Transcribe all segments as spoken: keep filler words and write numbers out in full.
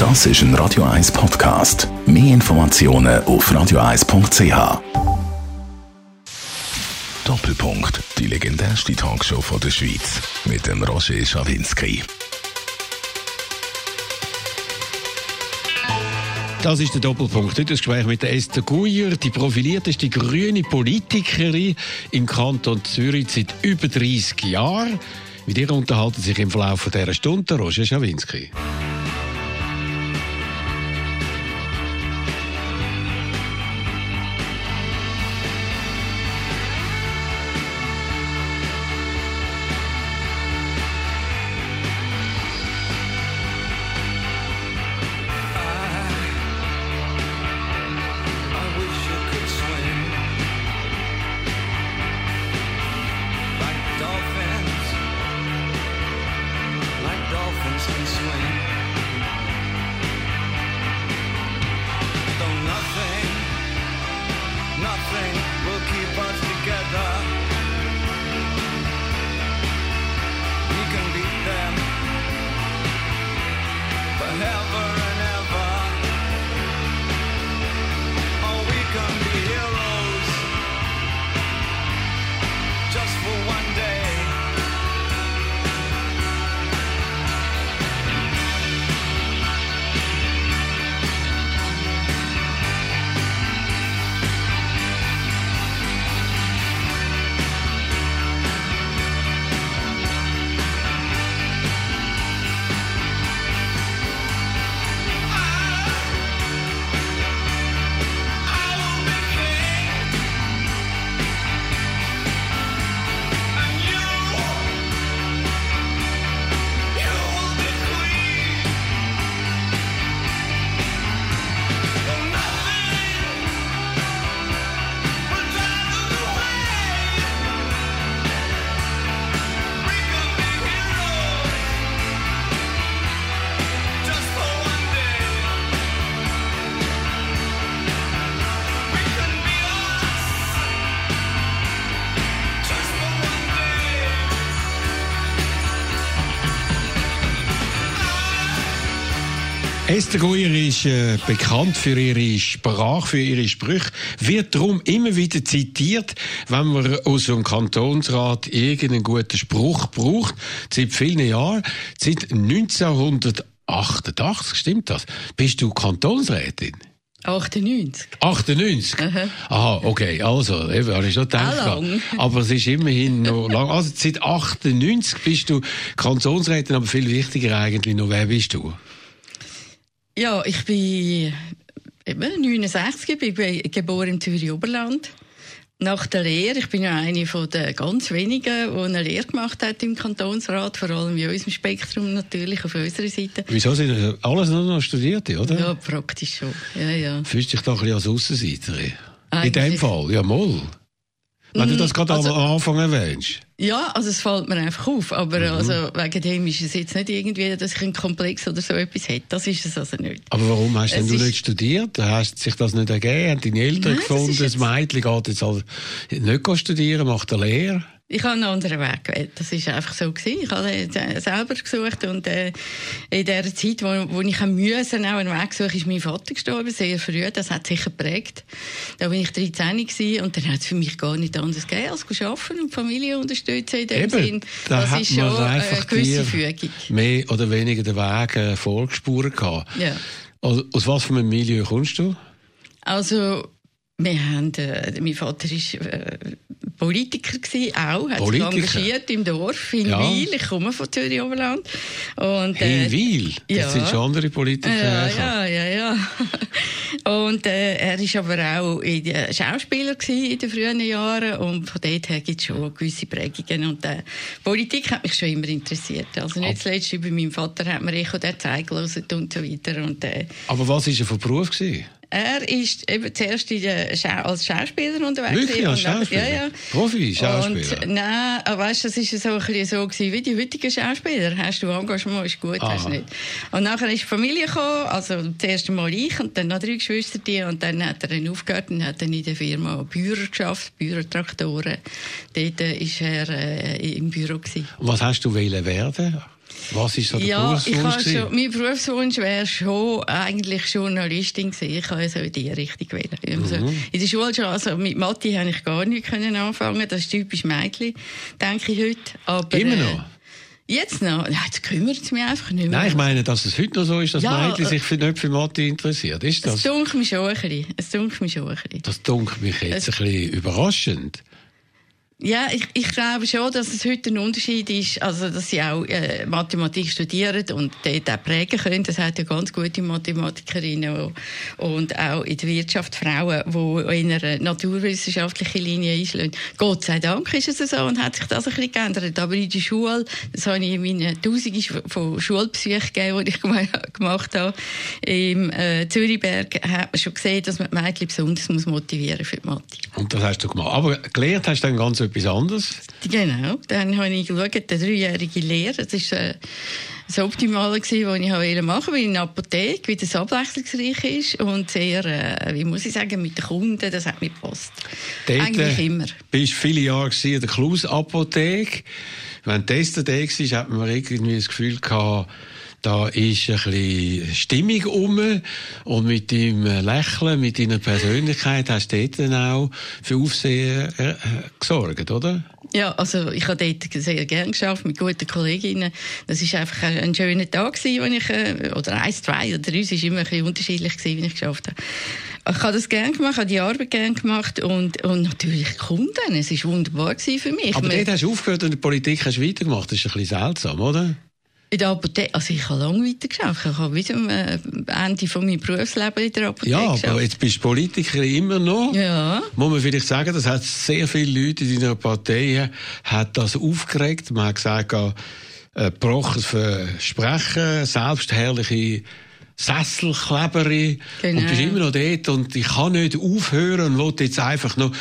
Das ist ein Radio eins Podcast. Mehr Informationen auf radio eins punkt c h. Doppelpunkt. Die legendärste Talkshow von der Schweiz. Mit dem Roger Schawinski. Das ist der Doppelpunkt. Heute das Gespräch mit der Esther Guyer, die profilierteste grüne Politikerin im Kanton Zürich seit über dreissig Jahren. Mit ihr unterhalten sich im Verlauf dieser Stunde Roger Schawinski. Esther Guyer ist äh, bekannt für ihre Sprache, für ihre Sprüche, wird darum immer wieder zitiert, wenn man aus dem Kantonsrat irgendeinen guten Spruch braucht. Seit vielen Jahren, seit neunzehnhundertachtundachtzig, stimmt das? Bist du Kantonsrätin? achtundneunzig. achtundneunzig? Aha, Aha okay, also, eben, habe ich schon gedacht. Aber es ist immerhin noch lang. Also, seit achtundneunzig bist du Kantonsrätin, aber viel wichtiger eigentlich noch, wer bist du? Ja, ich bin eben neunundsechzig, ich bin geboren im Zürich-Oberland. Nach der Lehre, ich bin ja eine von den ganz wenigen, die eine Lehre gemacht hat im Kantonsrat, vor allem in unserem Spektrum natürlich, auf unserer Seite. Wieso sind das alles nur noch Studierte, oder? Ja, praktisch schon. Ja, ja. Fühlst du dich doch ein bisschen als Aussenseiterin? In dem Fall, ja mal. Wenn du das gerade also, am Anfang erwähnst. Ja, also es fällt mir einfach auf. Aber mhm. also, wegen dem ist es jetzt nicht irgendwie, dass ich einen Komplex oder so etwas hätte. Das ist es also nicht. Aber warum hast es denn du ist... nicht studiert? Hast sich das nicht ergeben? Haben deine Eltern Nein, gefunden, das, das Mädchen geht jetzt also nicht studieren, macht eine Lehre? Ich habe einen anderen Weg gewählt. Das war einfach so gewesen. Ich habe selber gesucht und äh, in der Zeit, wo, wo ich müssen, auch einen Weg suchen, ist mein Vater gestorben, sehr früh. Das hat sicher geprägt. Da war ich dreizehn gewesen, und dann hat es für mich gar nicht anders gegeben, als zu arbeiten und die Familie unterstützen in dem Eben, Sinn. da das ist schon eine gewisse Fügung. Mehr oder weniger den Weg äh, vorgespurt gehabt. Ja. Also, aus was für einem Milieu kommst du? Also, wir haben, äh, mein Vater war äh, Politiker gewesen, auch, hat Politiker? sich engagiert im Dorf, in ja. Wil. Ich komme von Zürich-Oberland. Und, äh, in Wil? Das ja. sind schon andere Politiker. Ja, ja, ja, ja. Und äh, er war aber auch in der Schauspieler in den frühen Jahren, und von dort her gibt es schon gewisse Prägungen. Und äh, Politik hat mich schon immer interessiert. Also nicht zuletzt über meinen Vater hat man Echo der Zeit gehört und so weiter. Und, äh, aber was war er für Beruf gewesen? Er ist eben zuerst in der Schau- als Schauspieler unterwegs. Wirklich als Schauspieler? Ja, ja. Profi-Schauspieler? Und, nein, weißt, das ist so ein bisschen so gewesen, wie die heutigen Schauspieler. Hast du Engagement, ist gut, Aha. hast du nicht. Und nachher ist die Familie gekommen, also zuerst einmal ich und dann noch drei Geschwister, die, und dann hat er dann aufgehört und hat dann in der Firma Bührer geschafft, Bührertraktoren. Dort war er äh, im Büro gewesen. Und was hast du wollen werden? Was ist so der ja, Berufswunsch? Ich schon, mein Berufswunsch wäre schon eigentlich Journalistin gewesen. Ich kann so in diese Richtung wählen. Also mhm. In der Schule schon, also mit Mathe habe ich gar nicht anfangen. Das ist typisch Mädchen, denke ich heute. Aber, immer noch? Äh, Jetzt noch? Ja, jetzt kümmert es mich einfach nicht mehr. Nein, ich meine, dass es heute noch so ist, dass ja, Mädchen sich für nicht für Mathe interessiert. Ist das? Es dunkelt mich schon ein bisschen. Es dunkelt mich schon ein bisschen. Das dunkelt mich jetzt es ein bisschen überraschend. Ja, ich, ich glaube schon, dass es heute ein Unterschied ist, also dass sie auch äh, Mathematik studieren und dort auch prägen können. Das hat ja ganz gute Mathematikerinnen und auch in der Wirtschaft Frauen, die in einer naturwissenschaftlichen Linie einschlagen. Gott sei Dank ist es so und hat sich das ein bisschen geändert. Aber in der Schule, das habe ich in meinen Tausenden von Schulbesuchen gegeben, die ich gemacht habe, im äh, Zürichberg, hat man schon gesehen, dass man die Mädchen besonders muss motivieren für die Mathe. Und das hast du gemacht. Aber gelernt hast du dann ganz etwas anderes? Genau, dann habe ich geschaut, eine dreijährige Lehre, das war äh, das Optimale, was ich machen wollte, weil in der Apotheke, wie das abwechslungsreich ist und sehr, äh, wie muss ich sagen, mit den Kunden, das hat mir gepasst. Dort, eigentlich äh, immer. Du warst viele Jahre in der Klaus-Apotheke. Wenn du da war, hat man irgendwie das Gefühl gehabt, da ist ein bisschen Stimmung rum und mit deinem Lächeln, mit deiner Persönlichkeit hast du dort dann auch für Aufsehen äh, gesorgt, oder? Ja, also ich habe dort sehr gerne geschafft mit guten Kolleginnen. Das war einfach ein schöner Tag gewesen, wenn ich, äh, oder eins, zwei oder drei, es war immer ein bisschen unterschiedlich gewesen, wie ich geschafft habe. Ich habe das gerne gemacht, habe die Arbeit gerne gemacht und, und natürlich die Kunden. Es war wunderbar gewesen für mich. Aber dort hast du aufgehört und in der Politik hast du weitergemacht. Das ist ein bisschen seltsam, oder? In der Apotheke, also ich habe lange weitergeschafft. Ich habe bis am Ende von meinem Berufsleben in der Apotheke Ja, geschafft. aber jetzt bist du Politikerin immer noch. Ja. Muss man vielleicht sagen, das hat sehr viele Leute in deiner Partei hat das aufgeregt. Man hat gesagt, äh, gebrochenes Versprechen, selbstherrliche Sesselkleberin. Genau. Und bist immer noch dort und ich kann nicht aufhören und will jetzt einfach noch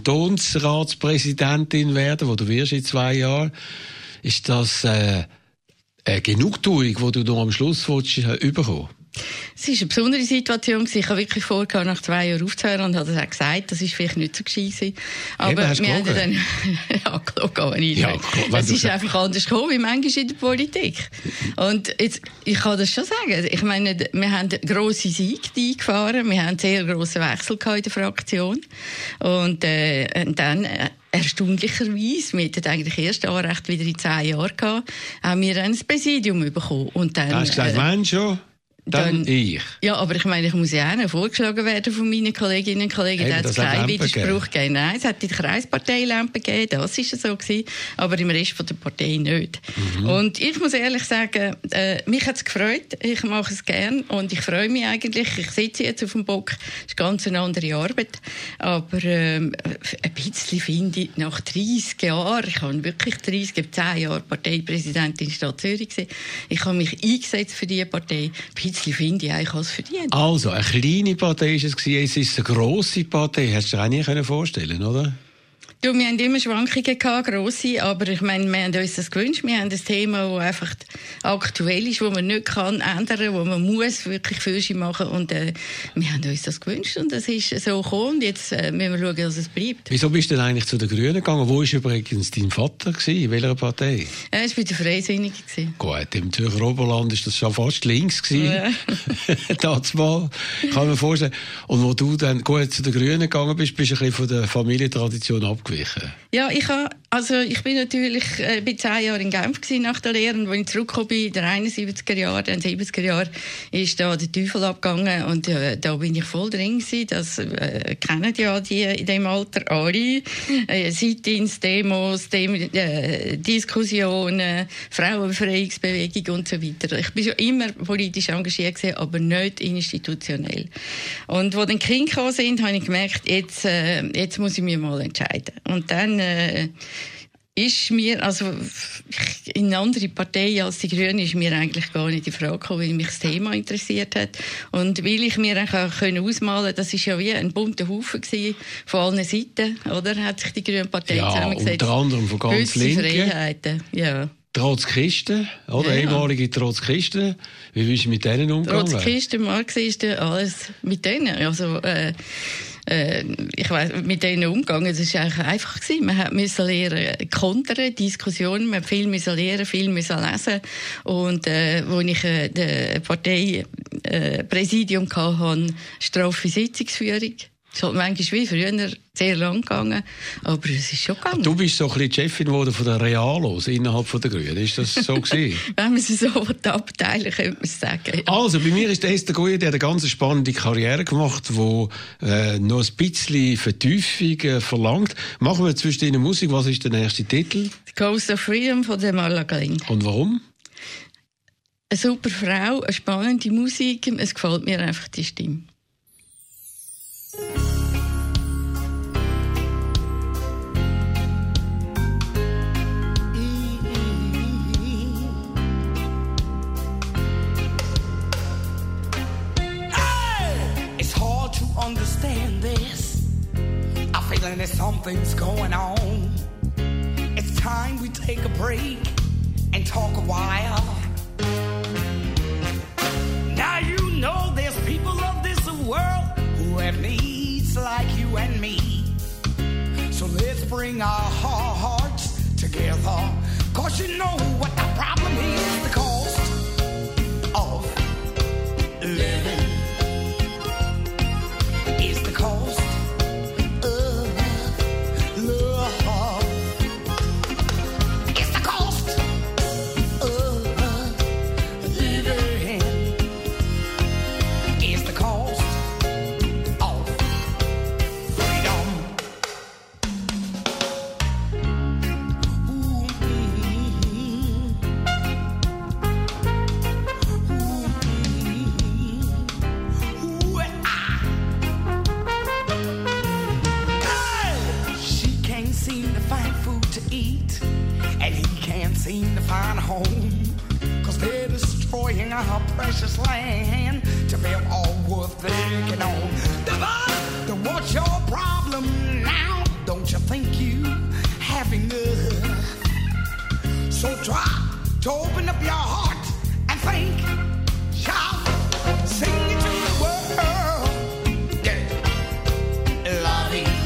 Kantonsratspräsidentin werden, wo du wirst in zwei Jahren. Ist das äh, eine Genugtuung, die du noch am Schluss willst, äh, bekommen? Es war eine besondere Situation. Ich habe wirklich vor, nach zwei Jahren aufzuhören und habe das auch gesagt. Das war vielleicht nicht so gescheit. Aber Eben, hast wir haben dann, ja, gelogen, ich ja, es ist einfach anders gekommen, wie manchmal in der Politik. Und jetzt, ich kann das schon sagen. Ich meine, wir haben grosse Siege eingefahren. Wir haben einen sehr grossen Wechsel in der Fraktion. Und, äh, und dann, äh, erstaunlicherweise, wir hatten eigentlich erst Anrecht wieder in zehn Jahren gehabt, haben wir ein Präsidium bekommen. Und dann, du hast gesagt, äh, wenn schon, dann, dann ich. Ja, aber ich meine, ich muss ja auch vorgeschlagen werden von meinen Kolleginnen und Kollegen. Da hat es keinen Widerspruch gegeben. Nein, es hat die Kreisparteilampe gegeben, das war so gewesen, aber im Rest von der Partei nicht. Mhm. Und ich muss ehrlich sagen, äh, mich hat es gefreut, ich mache es gern und ich freue mich eigentlich. Ich sitze jetzt auf dem Bock, das ist ganz eine andere Arbeit, aber ähm, ein bisschen finde ich, nach dreissig Jahren, ich habe wirklich dreissig, zehn Jahre Parteipräsidentin in der Stadt Zürich gewesen, ich habe mich eingesetzt für diese Partei, ein bisschen finde ich eigentlich als verdient. Also, eine kleine Partei war es, jetzt ist es eine grosse Partei. Hättest du dir auch nie vorstellen können, oder? Du, wir haben immer Schwankungen gehabt, grosse, aber ich meine, wir haben uns das gewünscht. Wir haben ein Thema, das einfach aktuell ist, das man nicht kann ändern, wo man muss wirklich Fürsche machen und äh, wir haben uns das gewünscht und das ist so gekommen und jetzt äh, müssen wir schauen, dass es bleibt. Wieso bist du denn eigentlich zu den Grünen gegangen? Wo war übrigens dein Vater gewesen? In welcher Partei? Er war bei den Freisinnigen. Gut, im Zürcher Oberland war das schon fast links gewesen. Ja. Das mal, kann man vorstellen. Und wo du dann gut zu den Grünen gegangen bist, bist du ein bisschen von der Familientradition abgewichen. Ja, ich habe, also ich bin natürlich äh, bei zehn Jahren in Genf gewesen nach der Lehre und als ich zurückgekommen bin, in den einundsiebziger Jahren, den siebziger Jahren, ist da der Teufel abgegangen und äh, da bin ich voll drin gewesen. Das äh, kennen ja die in dem Alter alle. Äh, Sit-ins, Demos, Dem äh, Diskussionen, Frauenbefreiungsbewegung und so weiter. Ich bin schon immer politisch engagiert gewesen, aber nicht institutionell. Und wo dann die Kinder gekommen sind, habe ich gemerkt, jetzt, äh, jetzt muss ich mich mal entscheiden. Und dann äh, ist mir, also in eine andere Partei als die Grünen ist mir eigentlich gar nicht die Frage gekommen, weil mich das Thema interessiert hat. Und weil ich mir auch können ausmalen konnte, das war ja wie ein bunter Haufen gewesen, von allen Seiten, oder? Hat sich die Grüne Partei ja, zusammengesetzt. Unter anderem von ganz Linken. Freiheiten, ja. Trotzkisten, oder? Ja. Ehemalige Trotzkisten. Wie bist du mit denen umgegangen? Trotzkisten, Marxisten, alles mit denen. Also, äh, äh, ich weiss, mit denen umgegangen. Das war eigentlich einfach gewesen. Man musste lernen, kontern, Diskussionen, man musste viel müssen lernen, viel müssen lesen. Und äh, wo ich äh, das Parteipräsidium äh, hatte, straffe Sitzungsführung. Es hat manchmal wie früher sehr lang gegangen, aber es ist schon gegangen. Du bist so ein bisschen die Chefin geworden von der Realos innerhalb von der Grünen. Ist das so gewesen? Wenn man sie so abteilen könnte man es sagen. Ja. Also, bei mir ist der Esther Goyer, der hat eine ganz spannende Karriere gemacht, die äh, noch ein bisschen Vertiefung äh, verlangt. Machen wir zwischen ihnen Musik. Was ist der nächste Titel? The Coast of Freedom von der Marla Gling. Und warum? Eine super Frau, eine spannende Musik. Es gefällt mir einfach die Stimme. Understand this. I'm feeling that something's going on. It's time we take a break and talk a while. Now you know there's people of this world who have needs like you and me. So let's bring our hearts together. Cause you know what the problem is, the cost of living. Is the cost of love. It's the cost of living. It's the cost of freedom. Ooh, ooh, ooh, ah. And he can't seem to find a home, cause they're destroying our precious land to build all worth thinking on. Divide, what's your problem now? Don't you think you have enough? So try to open up your heart and think, shout, sing it to the world. Yeah, love it.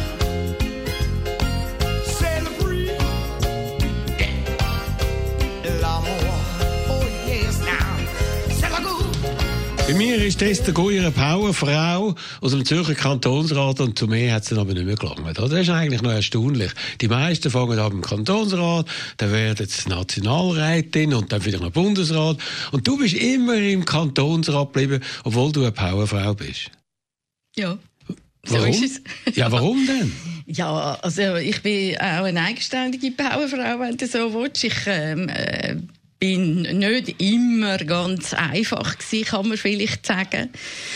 Bei mir ist Esther Goyer eine Powerfrau aus dem Zürcher Kantonsrat und zu mir hat es dann aber nicht mehr gelangt. Das ist eigentlich noch erstaunlich. Die meisten fangen ab im Kantonsrat, dann werden sie Nationalrätin und dann wieder noch Bundesrat. Und du bist immer im Kantonsrat geblieben, obwohl du eine Powerfrau bist. Ja. Warum? So ist es. Ja, warum denn? Ja, also ich bin auch eine eigenständige Powerfrau, wenn du so willst. Ich ähm, äh, bin nicht immer ganz einfach gewesen, kann man vielleicht sagen.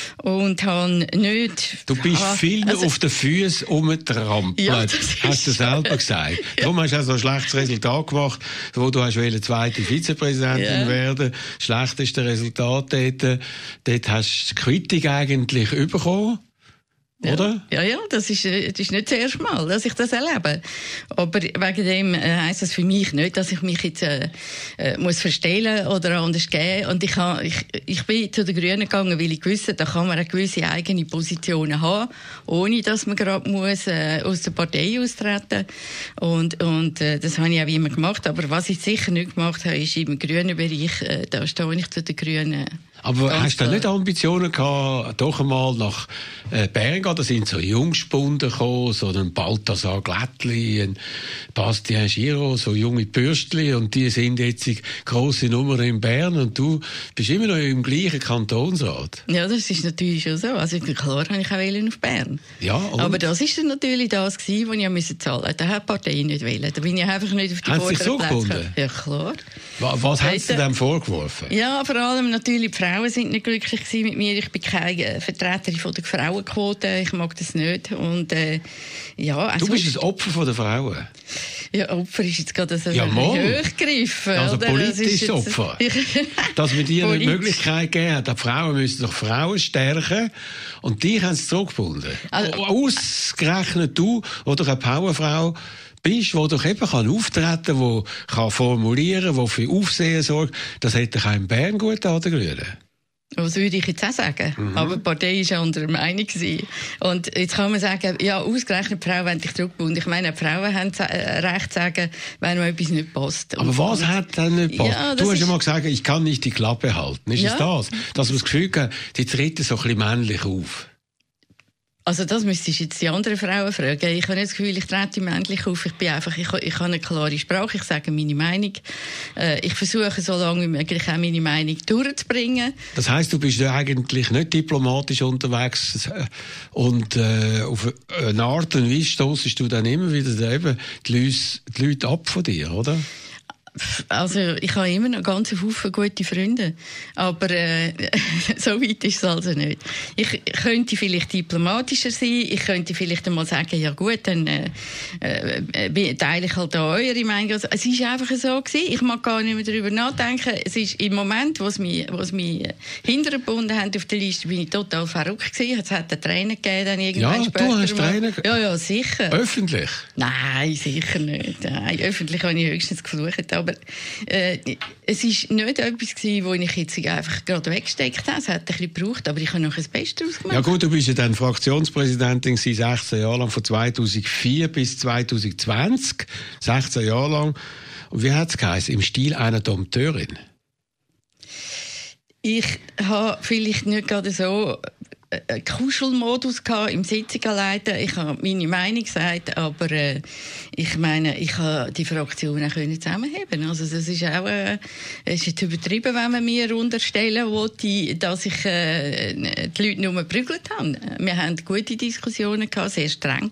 Und habe nicht... Du bist ah, viel also, auf den Füßen rumgetrampelt, ja, hast du selber gesagt. Ja. Darum hast du auch so ein schlechtes Resultat gemacht, wo du hast wollte zweite Vizepräsidentin ja. werden. Das schlechteste Resultat dort. Dort hast du die Quittung eigentlich bekommen. Ja. Oder? Ja, ja, das ist, das ist nicht das erste Mal, dass ich das erlebe. Aber wegen dem äh, heisst das für mich nicht, dass ich mich jetzt äh, äh, muss verstellen oder anders geben. Und ich, ha, ich, ich bin zu den Grünen gegangen, weil ich wusste, da kann man eine gewisse eigene Positionen haben, ohne dass man gerade muss äh, aus der Partei austreten. Und, und äh, das habe ich auch immer gemacht. Aber was ich sicher nicht gemacht habe, ist im grünen Bereich, äh, da stehe ich zu den Grünen. Aber hast du nicht Ambitionen gehabt, doch einmal nach äh, Bern gehen? Da sind so Jungspunden gekommen, so ein Balthasar Glättli, ein Bastien Giraud, so junge Bürstli, und die sind jetzt grosse Nummer in Bern und du bist immer noch im gleichen Kantonsrat. Ja, das ist natürlich schon so. Also klar habe ich auch auf Bern. Ja, und? Aber das ist dann natürlich das gewesen, was ich musste zahlen. Da hat die Partei nicht wollen. Da bin ich einfach nicht auf die vorderen Plätze gekommen. Ja, klar. Was, was hast du denn vorgeworfen? Ja, vor allem natürlich die Frauen sind nicht glücklich gewesen mit mir. Ich bin keine Vertreterin von der Frauenquote. Ich mag das nicht. Und, äh, ja, also du bist ein Opfer von der Frauen. Ja, Opfer ist jetzt gerade so ja, hochgegriffen. Also oder? politisches Opfer. Dass wir dir eine Möglichkeit geben haben, die Frauen müssen doch Frauen stärken, und die haben es zurückgebunden. Also, ausgerechnet du, wo doch eine Powerfrau bist, wo doch eben kann auftreten, wo kann formulieren, wo für Aufsehen sorgt, das hätte ich auch in Bern gut an der Grünen. Das würde ich jetzt auch sagen. Mhm. Aber die Partei war ja anderer Meinung gewesen. Und jetzt kann man sagen, ja, ausgerechnet die Frauen wollen dich zurückbauen. Ich meine, die Frauen haben Recht zu sagen, wenn mir etwas nicht passt. Aber und was und hat denn nicht passt? Ja, du hast ja mal gesagt, ich kann nicht die Klappe halten. Ist ja. es das? Dass man das Gefühl hat, die treten so ein bisschen männlich auf? Also das müsstest du jetzt die anderen Frauen fragen. Ich habe nicht das Gefühl, ich trete männlich auf. Ich bin einfach, ich, ich habe eine klare Sprache, ich sage meine Meinung. Äh, ich versuche so lange wie möglich auch meine Meinung durchzubringen. Das heisst, du bist ja eigentlich nicht diplomatisch unterwegs und äh, auf eine Art und Weise stossest du dann immer wieder eben die Leute, die Leute ab von dir, oder? Also ich habe immer noch ganz viele gute Freunde, aber äh, so weit ist es also nicht. Ich könnte vielleicht diplomatischer sein, ich könnte vielleicht einmal sagen, ja gut, dann äh, äh, teile ich halt auch eure Meinung. Also, es ist einfach so gewesen, ich mag gar nicht mehr darüber nachdenken. Es ist im Moment, wo es mich, wo es mich hintergebunden haben auf der Liste, bin ich total verrückt gewesen. Es hat einen Trainer gegeben, dann irgendwann ja, später. Ja, du hast Trainer? Ja, ja, sicher. Öffentlich? Nein, sicher nicht. Nein, öffentlich habe ich höchstens geflucht. Aber äh, es war nicht etwas gewesen, wo ich jetzt einfach gerade weggesteckt habe. Es hat ein bisschen gebraucht, aber ich habe noch das Beste daraus gemacht. Ja gut, du bist ja dann Fraktionspräsidentin sechzehn Jahre lang, von zweitausendvier bis zweitausendzwanzig. sechzehn Jahre lang. Und wie hat es geheißen? Im Stil einer Dompteurin? Ich habe vielleicht nicht gerade so einen Kuschelmodus gehabt im Sitzungen leiten. Ich habe meine Meinung gesagt, aber äh, ich meine, ich habe die Fraktion auch können zusammenheben. Also das ist auch, äh, es ist jetzt übertrieben, wenn man mir unterstellen wollte, dass ich äh, die Leute nur geprügelt habe. Wir haben gute Diskussionen gehabt, sehr streng.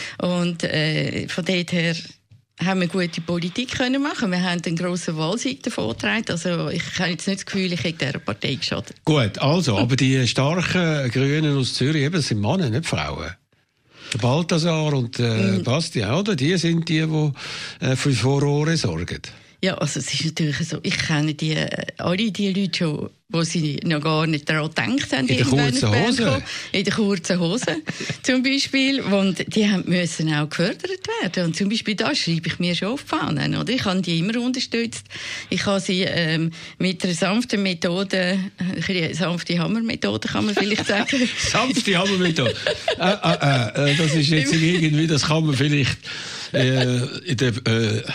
Und äh, von dort her haben wir gute Politik können machen. Wir haben einen grossen Wahlsieg davon getragen. Also ich habe jetzt nicht das Gefühl, ich hätte dieser Partei geschadet. Gut, also, aber die starken Grünen aus Zürich, eben, das sind Männer, nicht Frauen. Der Balthasar und äh, mm. Bastian, oder? Die sind die, die äh, für Furore sorgen. Ja, also es ist natürlich so, ich kenne die, alle die Leute schon, wo sie noch gar nicht daran gedacht haben. In der kurzen Hose? In der kurzen Hose zum Beispiel. Und die haben müssen auch gefördert werden. Und zum Beispiel da schreibe ich mir schon auf die Fahnen, oder? Ich habe die immer unterstützt. Ich habe sie ähm, mit einer sanften Methode, eine sanfte Hammermethode kann man vielleicht sagen. Sanfte Hammermethode? äh, äh, äh, das ist jetzt irgendwie, das kann man vielleicht äh, in der... Äh,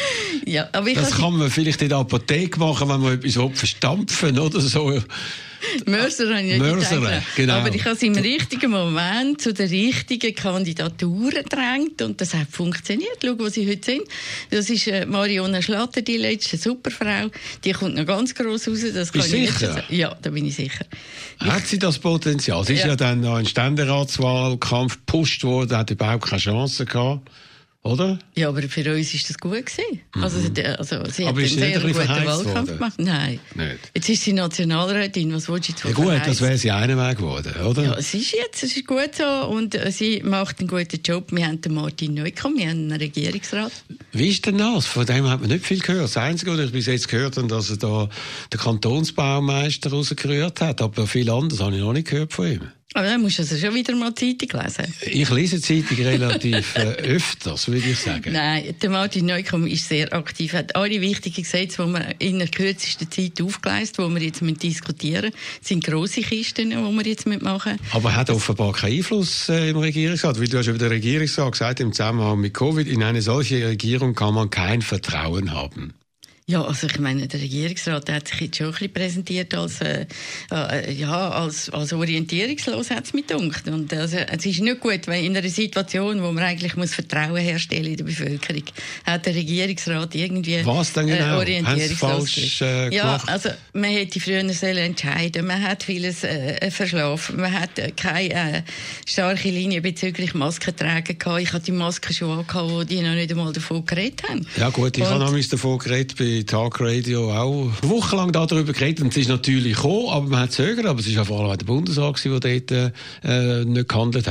Ja, aber ich das kann man vielleicht in der Apotheke machen, wenn man etwas verstampfen oder so. Mörser habe ich nicht Mörsere, genau. Aber ich habe es im richtigen Moment zu der richtigen Kandidatur gedrängt und das hat funktioniert. Schau, wo sie heute sind. Das ist äh, Mariona Schlatter, die letzte Superfrau. Die kommt noch ganz gross raus. Das kann Bist du sicher? Sagen. Ja, da bin ich sicher. Hat ich, sie das Potenzial? Sie ja. ist ja dann noch in Ständeratswahlkampf gepusht worden, hat überhaupt keine Chance gehabt. Oder? Ja, aber für uns war das gut gewesen. Mhm. Also, also, sie aber hat einen sehr ein guten Wahlkampf worden? gemacht. Nein. Nicht. Jetzt ist sie Nationalrätin. Was willst du jetzt ja, gut, verheißen? Das wäre sie einen Weg geworden, oder? Ja, es ist jetzt, es ist gut so. Und äh, sie macht einen guten Job. Wir haben den Martin Neukomm, wir haben einen Regierungsrat. Wie ist denn das? Von dem hat man nicht viel gehört. Das Einzige, was ich bis jetzt gehört habe, dass er da den Kantonsbaumeister rausgerührt hat. Aber viel anderes habe ich noch nicht gehört von ihm. Aber dann musst du also schon wieder mal die Zeitung lesen. Ich lese die Zeitung relativ äh, öfters, würde ich sagen. Nein, der Martin Neukomm ist sehr aktiv. Er hat alle wichtigen Gesetze, die wir in der kürzesten Zeit aufgeleistet, die wir jetzt diskutieren müssen. Das sind grosse Kisten, die wir jetzt machen müssen. Aber er hat offenbar keinen Einfluss äh, im Regierungsrat. Weil du hast über den Regierungsrat gesagt, im Zusammenhang mit Covid, in eine solche Regierung kann man kein Vertrauen haben. Ja, also ich meine, der Regierungsrat hat sich jetzt schon ein bisschen präsentiert als, äh, äh, ja, als, als orientierungslos, hat es mich gedacht. Und also, es ist nicht gut, weil in einer Situation, wo man eigentlich muss Vertrauen herstellen in der Bevölkerung, hat der Regierungsrat irgendwie Was denn genau? Äh, orientierungslos falsch äh, Ja, also man hätte früher sollen entscheiden, man hat vieles äh, verschlafen, man hat äh, keine äh, starke Linie bezüglich Maskentragen gehabt. Ich hatte die Masken schon angehabt, wo die noch nicht einmal davon geredet haben. Ja gut, ich habe noch davon geredet bei Tagradio auch wochenlang darüber geredet und es ist natürlich gekommen, aber man hat es gehört, aber es war ja vor allem der Bundesrat, der dort äh, nicht gehandelt hat.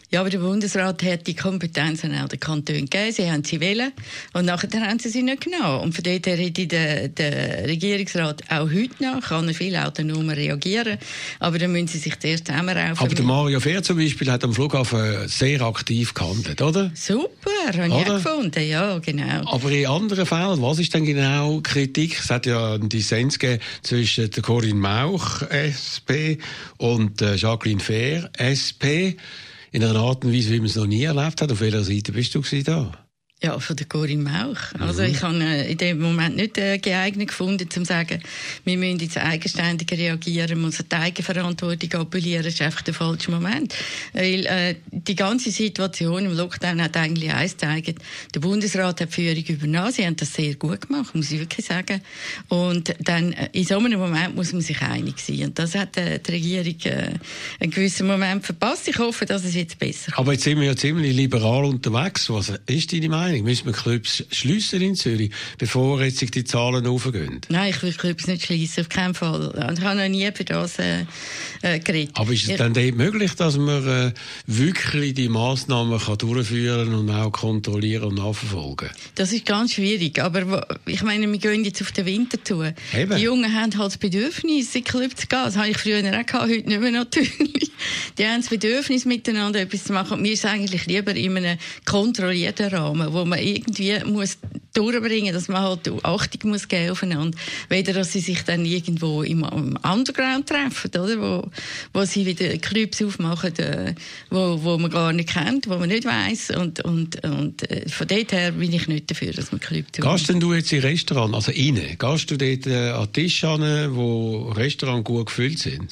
Ja, aber der Bundesrat hat die Kompetenzen auch den Kantonen gegeben. Sie haben sie wählen und nachher haben sie sie nicht genommen. Und von dort her hätte der, der Regierungsrat auch heute noch, kann er viel autonomer reagieren, aber dann müssen sie sich zuerst zusammenraufen. Aber der Mario Fehr zum Beispiel hat am Flughafen sehr aktiv gehandelt, oder? Super, habe ich auch gefunden, ja, genau. Aber in anderen Fällen, was ist denn genau Kritik? Es hat ja einen Dissens gegeben zwischen der Corinne Mauch, S P, und Jacqueline Fehr, S P. In einer Art und Weise, wie man es noch nie erlebt hat. Auf welcher Seite bist du da? Ja, von der Corinne Mauch. Also mhm. ich habe äh, in dem Moment nicht äh, geeignet gefunden, um zu sagen, wir müssen jetzt eigenständig reagieren, müssen die Eigenverantwortung appellieren. Das ist einfach der falsche Moment. Weil äh, die ganze Situation im Lockdown hat eigentlich eins gezeigt. Der Bundesrat hat die Führung übernommen. Sie haben das sehr gut gemacht, muss ich wirklich sagen. Und dann, äh, in so einem Moment muss man sich einig sein. Und das hat äh, die Regierung äh, einen gewissen Moment verpasst. Ich hoffe, dass es jetzt besser kommt. Aber jetzt sind wir ja ziemlich liberal unterwegs. Was ist deine Meinung? Müssen wir Clubs schliessen in Zürich, bevor jetzt die Zahlen aufgehen? Nein, ich will Clubs nicht schliessen, auf keinen Fall. Ich habe noch nie für das äh, äh, geredet. Aber ist es dann dort möglich, dass man äh, wirklich die Massnahmen kann durchführen und auch kontrollieren und nachverfolgen? Das ist ganz schwierig. Aber ich meine, wir gehen jetzt auf den Winter zu. Eben. Die Jungen haben halt das Bedürfnis, in den Club zu gehen. Das habe ich früher auch gehabt, heute nicht mehr natürlich. Die haben das Bedürfnis, miteinander etwas zu machen. Und mir ist eigentlich lieber in einem kontrollierten Rahmen, wo man irgendwie muss durchbringen, dass man halt Achtung muss geben aufeinander, weder dass sie sich dann irgendwo im, im Underground treffen, oder, wo, wo sie wieder Clubs aufmachen, äh, wo, wo man gar nicht kennt, wo man nicht weiss, und, und, und äh, von dort her bin ich nicht dafür, dass man Clubs tun. Gehst denn du jetzt in Restaurant, also rein, gehst du dort äh, an Tisch hin, wo Restaurants gut gefüllt sind?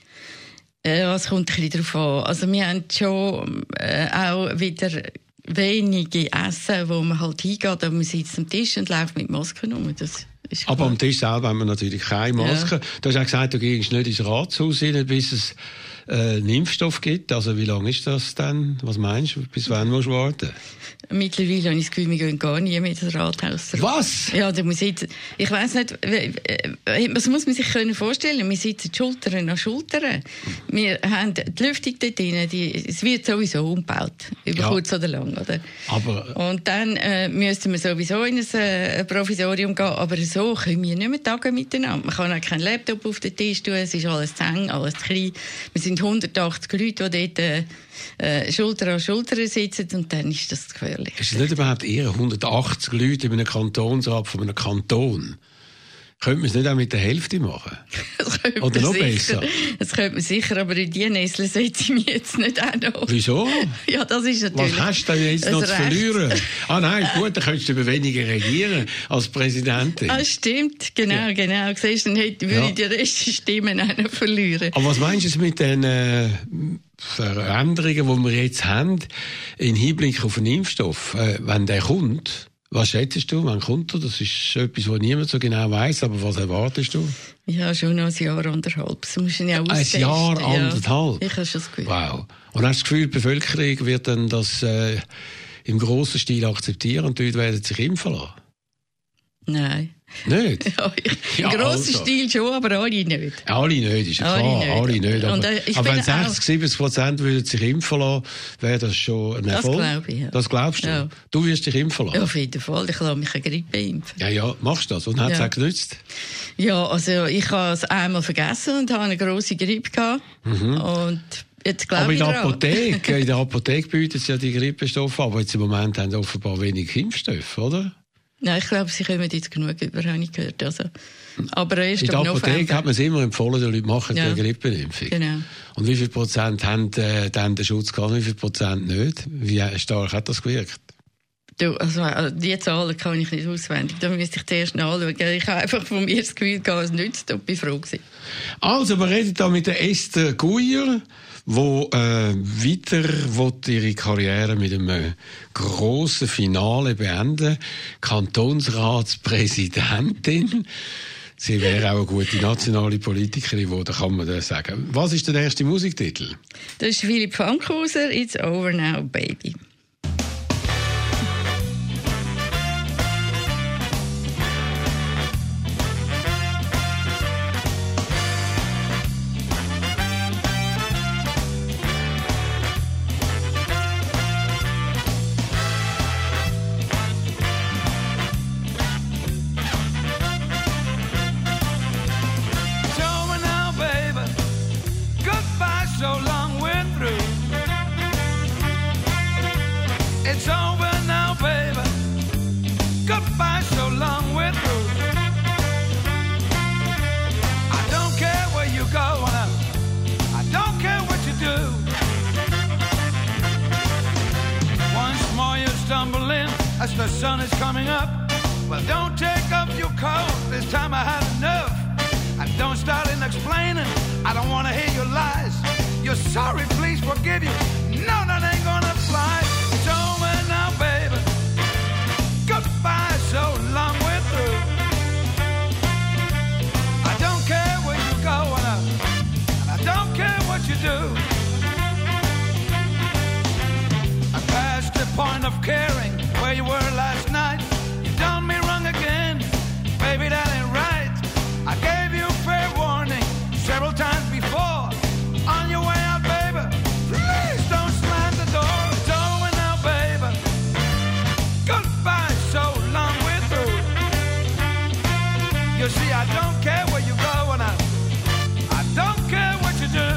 Ja, es kommt ein bisschen darauf an. Also wir haben schon äh, auch wieder wenige Essen, wo man halt hingeht, aber man sitzt am Tisch und läuft mit Masken um. Das ist aber am Tisch selber haben wir natürlich keine Maske. Ja. Du hast auch gesagt, du gehst nicht ins Rathaus rein, bis es äh, einen Impfstoff gibt. Also wie lange ist das denn? Was meinst du? Bis wann musst du warten? Mittlerweile habe ich das Gefühl, wir gehen gar nie mehr ins Rathaus. Was? Ja, da muss ich, ich weiss nicht, was muss man sich können vorstellen? Wir sitzen Schultern an Schultern. Wir haben die Lüftung dort drin, die, es wird sowieso umgebaut, über ja. kurz oder lang, oder? Aber und dann äh, müssten wir sowieso in ein äh, Provisorium gehen, aber so können wir nicht mehr tagen miteinander. Man kann auch keinen Laptop auf den Tisch tun, es ist alles zu eng, alles zu klein. Wir sind hundertachtzig Leute, die dort äh, äh, Schulter an Schulter sitzen, und dann ist das gefährlich. Ist es nicht überhaupt eher hundertachtzig Leute in einem Kantonsrat von einem Kanton? Könnte man es nicht auch mit der Hälfte machen? Oder noch sicher. besser? Das könnte man sicher, aber in die Nesseln setze ich mich jetzt nicht auch noch. Wieso? Ja, das ist natürlich... Was hast du denn jetzt noch zu verlieren? Ah nein, gut, dann könntest du über weniger regieren als Präsidentin. Ah, stimmt, genau, ja. genau. Siehst, dann hätte, würde ja. ich die Rest der Stimmen auch noch verlieren. Aber was meinst du mit den äh, Veränderungen, die wir jetzt haben, im Hinblick auf den Impfstoff? Äh, wenn der kommt... Was schätzt du, wann kommt er? Das ist etwas, was niemand so genau weiss, aber was erwartest du? Ja, schon noch ein Jahr, anderthalb. Das musst du ja austesten. Ein Jahr, anderthalb? Ja, ich habe schon das Gefühl. Wow. Und hast du das Gefühl, die Bevölkerung wird dann das äh, im grossen Stil akzeptieren und dort werden sich impfen lassen? Nein. Nicht? Ja, ich, ja, im grossen also. Stil schon, aber alle nicht. Alle nicht, ist ja klar. Alle nicht. Alle nicht. Aber, und, äh, aber wenn sechzig, siebzig Prozent würden sich impfen lassen, wäre das schon ein Erfolg. Das glaube ich, ja. Das glaubst du? Ja. Du wirst dich impfen lassen? Ja, auf jeden Fall. Ich lasse mich eine Grippe impfen. Ja, ja, machst du das? Und hat es ja. auch genützt? Ja, also ich habe es einmal vergessen und habe eine grosse Grippe gehabt. Mhm. Und jetzt glaube aber in der Apotheke, in der Apotheke bieten sie ja die Grippestoffe, aber jetzt im Moment haben sie offenbar wenig Impfstoffe, oder? Nein, ich glaube, sie kommen jetzt genug über, habe ich gehört. Also, aber erst in der Apotheke November. Hat man es immer empfohlen, die Leute machen ja. die Grippeimpfung. Genau. Und wie viel Prozent haben äh, dann den Schutz gehabt, wie viel Prozent nicht? Wie stark hat das gewirkt? Du, also, die Zahlen kann ich nicht auswendig. Da müsste ich zuerst nachschauen. Ich habe einfach von mir das Gefühl gehabt, es nützt, und bin froh gewesen. Also, wir reden da mit der Esther Guyer, wo äh, weiter will ihre Karriere mit einem grossen Finale beenden. Kantonsratspräsidentin. Sie wäre auch eine gute nationale Politikerin, wo, da kann man das sagen. Was ist der nächste Musiktitel? Das ist Philipp Fankhauser, «It's Over Now, Baby». Yes, the sun is coming up. Well, don't take off your coat. This time I had enough. And don't start in explaining. I don't want to hear your lies. You're sorry, please forgive you. No, that ain't gonna fly. It's over now, baby. Goodbye, so long we're through. I don't care where you go, and I, and I don't care what you do. I passed the point of caring where you were last night. You done me wrong again, baby, that ain't right. I gave you fair warning several times before. On your way out, baby, please don't slam the door. It's over now, baby. Goodbye, so long we're through. You see, I don't care where you go, and I, I don't care what you do.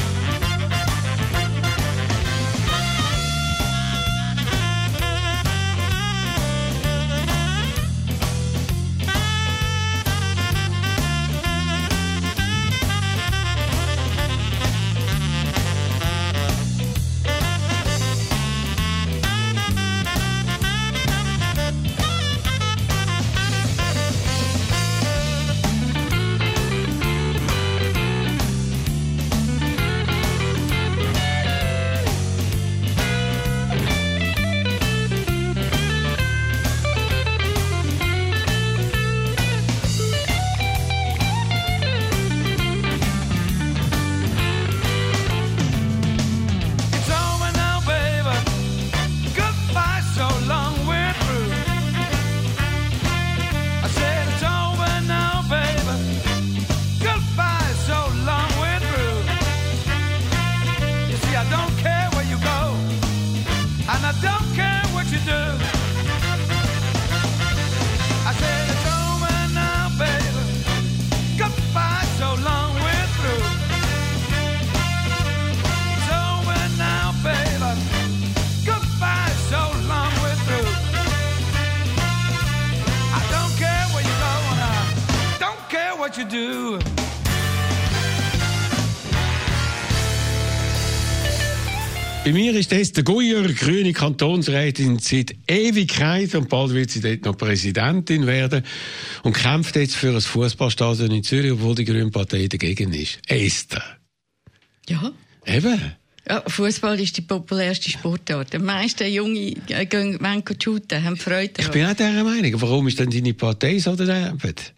What you do. Bei mir ist das der Guyer, grüne Kantonsrätin seit Ewigkeit, und bald wird sie dort noch Präsidentin werden und kämpft jetzt für ein Fußballstadion in Zürich, obwohl die Grüne Partei dagegen ist. Esther. Ja. Eben. Ja, Fußball ist die populärste Sportart. Die meisten Junge äh, gehen shooten, haben Freude daran. Ich bin auch dieser Meinung. Warum ist denn deine Partei so daneben?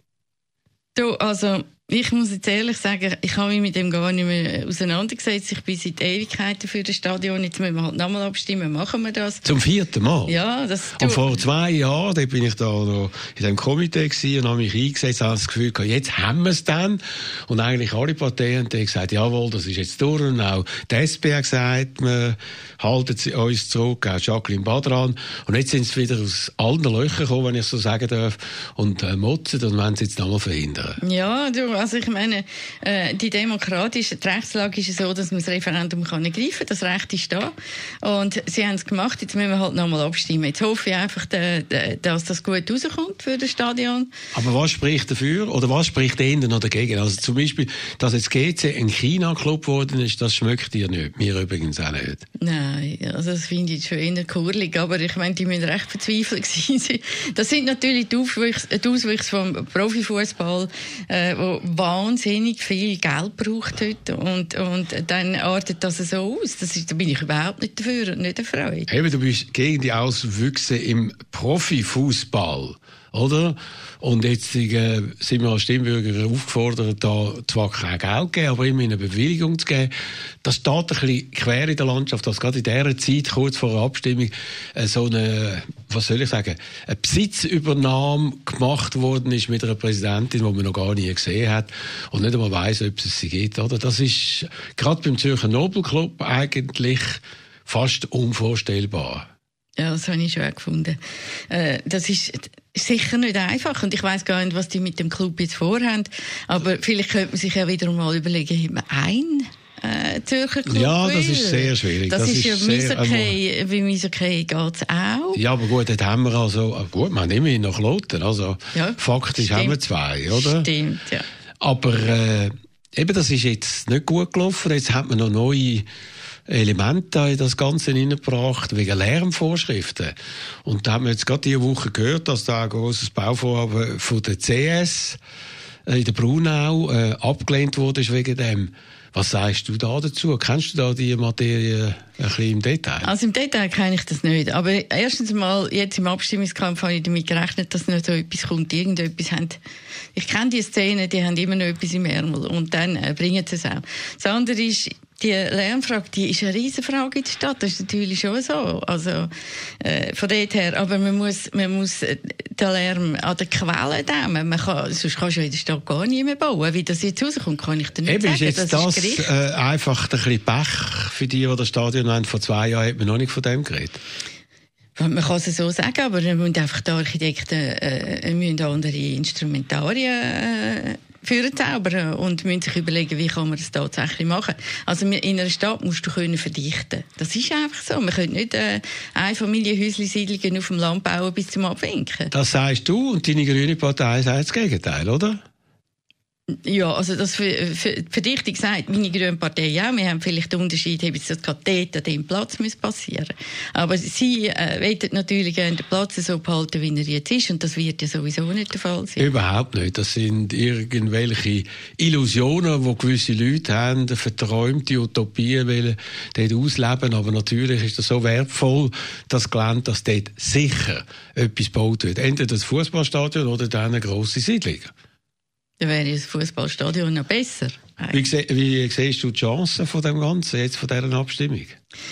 Du, also, ich muss jetzt ehrlich sagen, ich habe mich mit dem gar nicht mehr auseinandergesetzt. Ich bin seit Ewigkeiten für das Stadion. Jetzt müssen wir halt nochmal abstimmen. Machen wir das? Zum vierten Mal? Ja, das... Und vor zwei Jahren, da bin ich da noch in diesem Komitee gewesen und habe mich eingesetzt, habe das Gefühl gehabt, jetzt haben wir es dann. Und eigentlich alle Parteien haben gesagt, jawohl, das ist jetzt durch. Und auch die S P hat gesagt, wir halten uns zurück, auch Jacqueline Badran. Und jetzt sind sie wieder aus allen Löchern gekommen, wenn ich so sagen darf, und äh, motzen und wollen es jetzt nochmal verhindern. Ja, du, also ich meine, äh, die demokratische die Rechtslage ist so, dass man das Referendum kann ergreifen kann. Das Recht ist da. Und sie haben es gemacht. Jetzt müssen wir halt nochmal abstimmen. Jetzt hoffe ich einfach, dass das gut rauskommt für das Stadion. Aber was spricht dafür? Oder was spricht eher noch dagegen? Also zum Beispiel, dass jetzt G C ein China-Club geworden ist, das schmeckt dir nicht. Mir übrigens auch nicht. Nein, also das finde ich schon eher kurlig. Aber ich meine, die müssen recht verzweifelt sein. Das sind natürlich die Auswüchse, die Auswüchse vom Profifußball, äh, wo wahnsinnig viel Geld braucht heute. Und, und dann artet das so aus. Das ist, da bin ich überhaupt nicht dafür und nicht erfreut. Eben, du bist gegen die Auswüchse im Profifußball, oder? Und jetzt äh, sind wir als Stimmbürger aufgefordert, da zwar kein Geld geben, aber immer eine Bewilligung zu geben. Das steht ein bisschen quer in der Landschaft, dass gerade in dieser Zeit, kurz vor der Abstimmung, äh, so eine, was soll ich sagen, eine Besitzübernahme gemacht worden ist mit einer Präsidentin, die man noch gar nie gesehen hat und nicht einmal weiss, ob es sie gibt, oder? Das ist gerade beim Zürcher Nobel Club eigentlich fast unvorstellbar. Ja, das habe ich schon auch gefunden. Äh, das ist sicher nicht einfach und ich weiss gar nicht, was die mit dem Club jetzt vorhaben. Aber vielleicht könnte man sich ja wieder mal überlegen, ob man ein äh, Zürcher Club Ja, will. Das ist sehr schwierig. Das, das ist, ist ja sehr, Misokay, bei Misokay geht es auch. Ja, aber gut, dort haben wir also, gut, wir haben immerhin noch Kloten, also ja, faktisch stimmt. haben wir zwei, oder? Stimmt, ja. Aber äh, eben, das ist jetzt nicht gut gelaufen. Jetzt hat man noch neue Elemente in das Ganze hineingebracht, wegen Lärmvorschriften. Und da haben wir jetzt gerade diese Woche gehört, dass da ein grosses Bauvorhaben von der C S in der Braunau äh, abgelehnt wurde wegen dem. Was sagst du da dazu? Kennst du da die Materie ein bisschen im Detail? Also im Detail kenne ich das nicht. Aber erstens mal, jetzt im Abstimmungskampf habe ich damit gerechnet, dass nicht so etwas kommt. Irgendetwas haben. Ich kenne die Szene, die haben immer noch etwas im Ärmel. Und dann äh, bringen sie es auch. Das andere ist, die Lärmfrage, die ist eine Riesenfrage in der Stadt. Das ist natürlich schon so. Also, äh, von dort her. Aber man muss, man muss den Lärm an der Quelle dämmen. Man kann, sonst kannst du in der Stadt gar nicht mehr bauen. Wie das jetzt rauskommt, kann ich dir nicht Eben, sagen. Ist jetzt das, das ist äh, einfach ein bisschen Pech für die, die das Stadion haben. Vor zwei Jahren hat man noch nicht von dem geredet. Man kann es so sagen, aber man müssen einfach die Architekten äh, müssen andere Instrumentarien äh, für zaubern und müssen sich überlegen, wie kann man das tatsächlich machen. Also in einer Stadt musst du können verdichten. Das ist einfach so. Man kann nicht äh, Einfamilienhäusli-Siedlungen auf dem Land bauen bis zum Abwinken. Das sagst du und deine grüne Partei sagt das Gegenteil, oder? Ja, also das für, für Verdichtung sagt meine grüne Partei ja. Wir haben vielleicht den Unterschied, ob es gerade dort an dem Platz passieren muss. Aber sie äh, wollen natürlich den Platz so behalten, wie er jetzt ist. Und das wird ja sowieso nicht der Fall sein. Überhaupt nicht. Das sind irgendwelche Illusionen, die gewisse Leute haben, verträumte Utopien wollen dort ausleben. Aber natürlich ist das so wertvoll, das Gelände, dass dort sicher etwas gebaut wird. Entweder das Fußballstadion oder dann eine grosse Siedlung. Dann wäre das Fußballstadion noch besser. Wie, wie siehst du die Chancen von dem Ganzen, jetzt von dieser Abstimmung?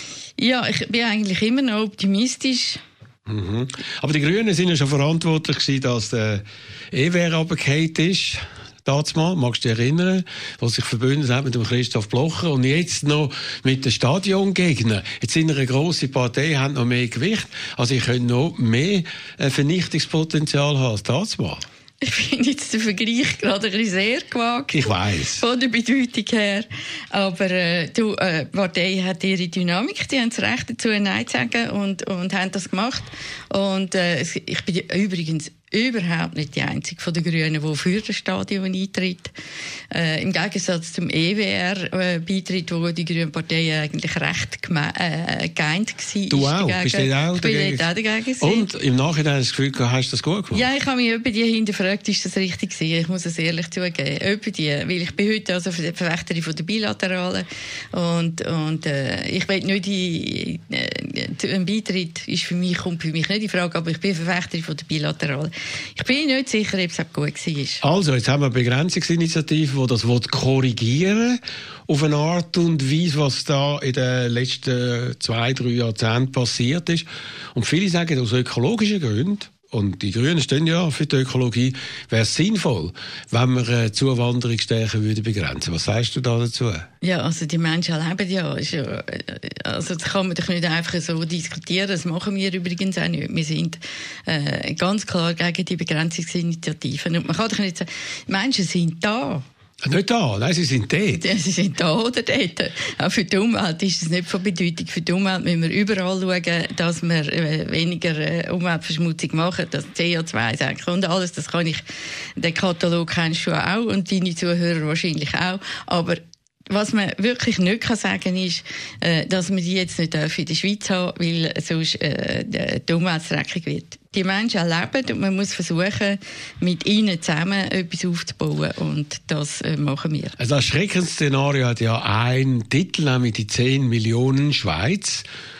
Ja, ich bin eigentlich immer noch optimistisch. Mhm. Aber die Grünen sind ja schon verantwortlich gewesen, dass der E W R runtergefallen ist. Dazumal, magst du dich erinnern, was sich verbündet hat mit dem Christoph Blocher und jetzt noch mit den Stadiongegnern. Jetzt sind wir eine grosse Partei, haben noch mehr Gewicht. Also ich könnte noch mehr Vernichtungspotenzial haben als dazumal. Ich finde jetzt den Vergleich gerade ein bisschen sehr gewagt. Ich weiss. Von der Bedeutung her. Aber äh, die äh, Partei hat ihre Dynamik, die haben das Recht dazu, Nein zu sagen und, und haben das gemacht. Und äh, ich bin übrigens überhaupt nicht die einzige von den Grünen, die für das Stadion eintritt. Äh, Im Gegensatz zum E W R äh, beitritt, wo die Grüne Partei eigentlich recht geme- äh, geeint war. Du auch? Dagegen. Bist du auch ich dagegen? bin dort auch dagegen. Und im Nachhinein hast du das Gefühl, hast du das gut gemacht? Ja, ich habe mich über die hinterfragt, ist das richtig gewesen? Ich muss es ehrlich zugeben. Über die, weil ich bin heute also Verfechterin von der Bilateralen und, und äh, ich will nicht die, äh, ein Beitritt ist für mich, kommt für mich nicht in Frage, aber ich bin Verfechterin von der Bilateralen. Ich bin nicht sicher, ob es auch gut war. Also, jetzt haben wir eine Begrenzungsinitiative, die das korrigieren will, auf eine Art und Weise, was da in den letzten zwei, drei Jahrzehnten passiert ist. Und viele sagen, aus ökologischen Gründen, und die Grünen stehen ja für die Ökologie, wäre es sinnvoll, wenn wir äh, Zuwanderung stärker würden begrenzen. Was sagst du da dazu? Ja, also die Menschen leben ja. Ist ja also das kann man doch nicht einfach so diskutieren. Das machen wir übrigens auch nicht. Wir sind äh, ganz klar gegen die Begrenzungsinitiativen. Und man kann doch nicht sagen, Menschen sind da. Nicht da, nein, sie sind dort. Ja, sie sind da oder dort. Auch für die Umwelt ist es nicht von Bedeutung. Für die Umwelt müssen wir überall schauen, dass wir äh, weniger äh, Umweltverschmutzung machen, dass C O zwei senken und alles. Das kann ich, den Katalog kennst du auch und deine Zuhörer wahrscheinlich auch. Aber was man wirklich nicht kann sagen ist, äh, dass wir die jetzt nicht in der Schweiz haben, weil sonst äh, die Umwelt dreckig wird. Die Menschen leben und man muss versuchen, mit ihnen zusammen etwas aufzubauen. Und das äh, machen wir. Also das Schreckensszenario hat ja einen Titel, nämlich die zehn Millionen Schweiz,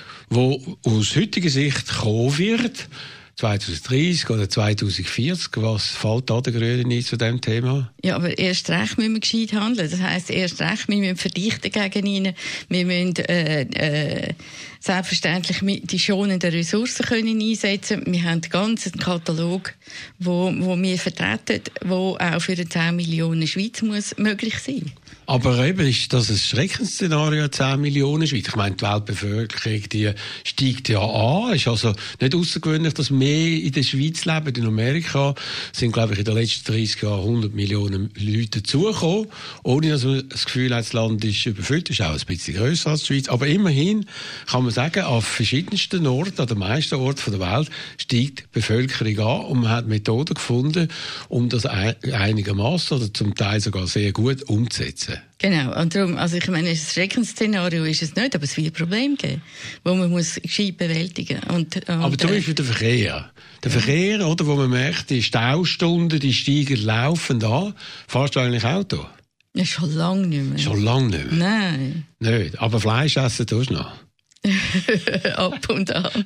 wo aus heutiger Sicht kommen wird. zwanzig dreißig oder zwanzig vierzig, was fällt da der Grünen ein zu diesem Thema? Ja, aber erst recht müssen wir gescheit handeln. Das heisst, erst recht, wir müssen verdichten gegen ihnen. Wir müssen äh, äh, selbstverständlich die schonenden Ressourcen können einsetzen. Wir haben einen ganzen Katalog, wo, wo wir vertreten, wo auch für die zehn Millionen Schweiz muss möglich sein. Aber eben ist das ein Schreckensszenario, zehn Millionen Schweiz. Ich meine, die Weltbevölkerung, die steigt ja an. Es ist also nicht außergewöhnlich, dass mehr in der Schweiz leben. In Amerika sind, glaube ich, in den letzten dreißig Jahren hundert Millionen Leute dazugekommen. Ohne dass man das Gefühl hat, das Land ist überfüllt. Das ist auch ein bisschen grösser als die Schweiz. Aber immerhin kann man sagen, an verschiedensten Orten, an den meisten Orten der Welt, steigt die Bevölkerung an. Und man hat Methoden gefunden, um das einigermaßen oder zum Teil sogar sehr gut umzusetzen. Genau, und darum, also ich meine, ein Schreckensszenario ist es nicht, aber es wird Probleme geben, wo man muss gescheit bewältigen muss. Und, aber zum Beispiel der Verkehr. Der Verkehr, oder, wo man merkt, die Staustunden, die steigen laufend an. Fahrst du eigentlich Auto? Ja, schon lange nicht mehr. Schon lange nicht mehr? Nein. Nicht, aber Fleisch essen tust du noch? Ab und an.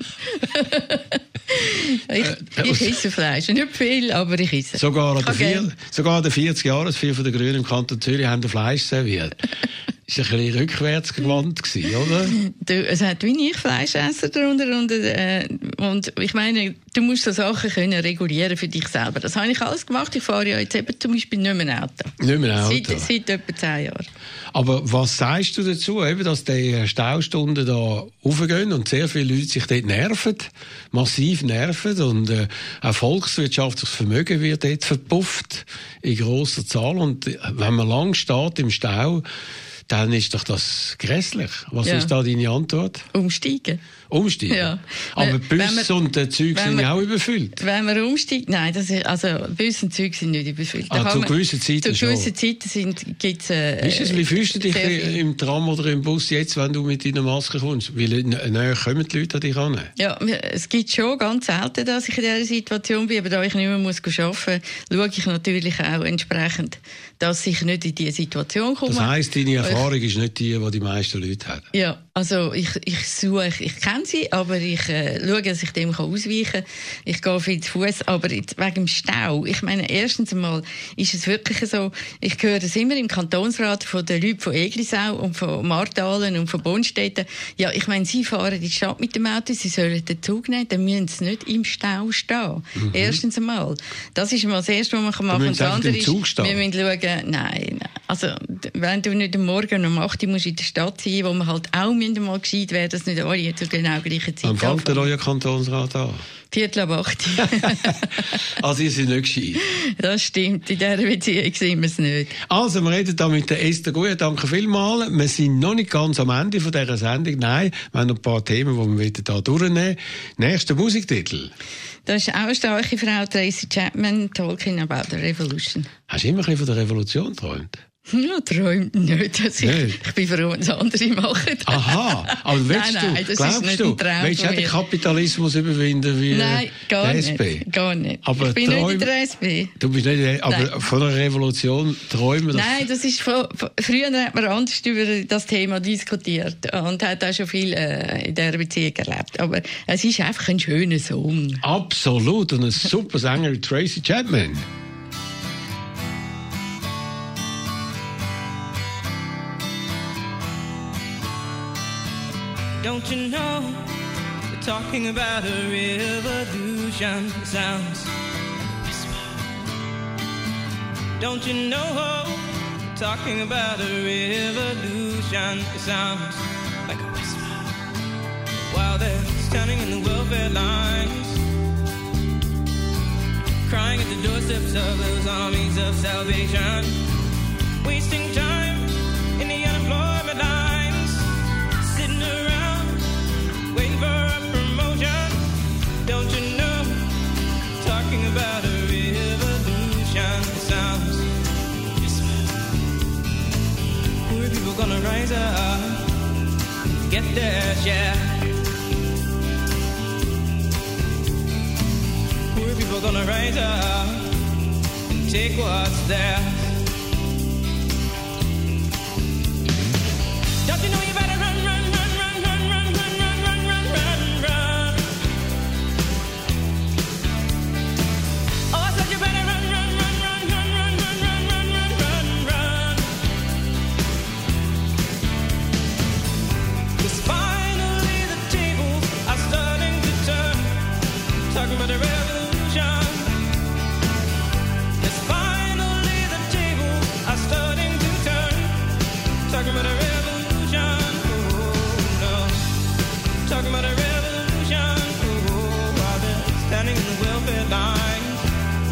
ich, ich esse Fleisch. Nicht viel, aber ich esse. Sogar an der, vier, sogar an der vierzig-Jahresfeier der Grünen im Kanton Zürich haben der Fleisch serviert. Das war ein bisschen rückwärts gewandt, oder? Du, es hat wenig Fleischesser darunter. Und, äh, und ich meine, du musst so Sachen können regulieren für dich selber. Das habe ich alles gemacht. Ich fahre ja jetzt eben zum Beispiel nicht mehr Auto. Nicht mehr Auto? Seit, seit etwa zehn Jahren. Aber was sagst du dazu, eben, dass die Staustunden da aufgehen und sehr viele Leute sich dort nerven, massiv nerven und äh, auch volkswirtschaftliches Vermögen wird dort verpufft in grosser Zahl und wenn man lang steht im Stau, dann ist doch das grässlich. Was ja. ist da deine Antwort? Umsteigen. Umsteigen? Ja. Aber wenn, Busse wenn wir, und äh, Züge sind ja auch überfüllt. Wenn man umsteigt, nein, das ist, also Busse und Züge sind nicht überfüllt. Ah, zu gewissen Zeiten Zu gewissen Zeiten gibt es... Äh, weißt du, wie fühlst du dich im Tram oder im Bus jetzt, wenn du mit deiner Maske kommst? Weil näher kommen die Leute an dich an. Ja, es gibt schon ganz selten, dass ich in dieser Situation bin, aber da ich nicht mehr muss arbeiten muss, schaue ich natürlich auch entsprechend, dass ich nicht in diese Situation komme. Das heisst, deine Erfahrung ist nicht die, die die meisten Leute haben? Ja, also ich, ich suche, ich kenne sie, aber ich äh, schaue, dass ich dem ausweichen kann. Ich gehe viel zu Fuß, aber jetzt wegen dem Stau. Ich meine, erstens einmal ist es wirklich so, ich höre es immer im Kantonsrat von den Leuten von Eglisau und von Martalen und von Bonstetten. Ja, ich meine, sie fahren in die Stadt mit dem Auto, sie sollen den Zug nehmen, dann müssen sie nicht im Stau stehen. Mhm. Erstens einmal. Das ist mal das Erste, was man machen kann. Und das andere ist, wir müssen schauen, nein, nein. Also, wenn du nicht am Morgen um acht Uhr musst in der Stadt sein, wo man halt auch mal gescheit wäre, dass nicht alle zur genau gleichen Zeit anfangen. Wann fängt der neue Kantonsrat an? Viertel ab acht. Also, ihr seid nicht gescheit. Das stimmt, in dieser Beziehung sind wir es nicht. Also, wir reden hier mit der Esther Guya. Danke vielmals. Wir sind noch nicht ganz am Ende von dieser Sendung. Nein, wir haben noch ein paar Themen, die wir hier durchnehmen wollen. Nächster Musiktitel. Das ist auch eine starke Frau, Tracy Chapman, Talking About the Revolution. Hast du immer ein bisschen von der Revolution geträumt? Ja, träumt nicht. Also nicht. Ich, ich bin froh, wenn es andere machen. Aha, aber willst nein, nein, du, glaubst du, willst du auch den Kapitalismus überwinden wie nein, gar der S P? Nicht, gar nicht. Aber ich bin Träum, nicht in der S P. Du bist nicht, aber nein. Von der Revolution träumen? Nein, das ist von, von, früher hat man anders über das Thema diskutiert und hat auch schon viel äh, in dieser Beziehung erlebt. Aber es ist einfach ein schöner Song. Absolut, und ein super Sänger wie Tracy Chapman. Don't you know, we're talking about a revolution. It sounds like a whisper. Don't you know, we're talking about a revolution. It sounds like a whisper. While they're standing in the welfare lines, crying at the doorsteps of those armies of salvation, wasting time in the unemployment lines, sitting around waiting for a promotion. Don't you know, talking about a revolution. It sounds poor people gonna rise up, get their share. Poor people gonna rise up and take what's theirs. Don't you know you better run, run, run, run, run, run, run, run, run, run, run, run. Oh, I said you better run, run, run, run, run, run, run, run, run, run, run. 'Cause finally the tables are starting to turn. Talking about the revolution. 'Cause finally the tables are starting to turn. Talking about a revolution. Talking about a revolution, oh, while they're standing in the welfare lines,